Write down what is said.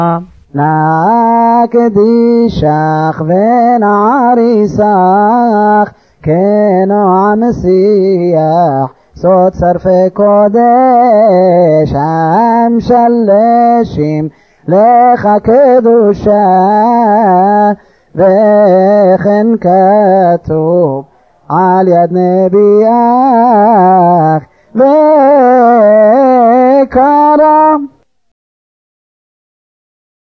נקדישך ונעריסך כנועם שיח סוד שרפי קודש המשלשים לך קדושה וכן כתוב על יד נביאך וקרא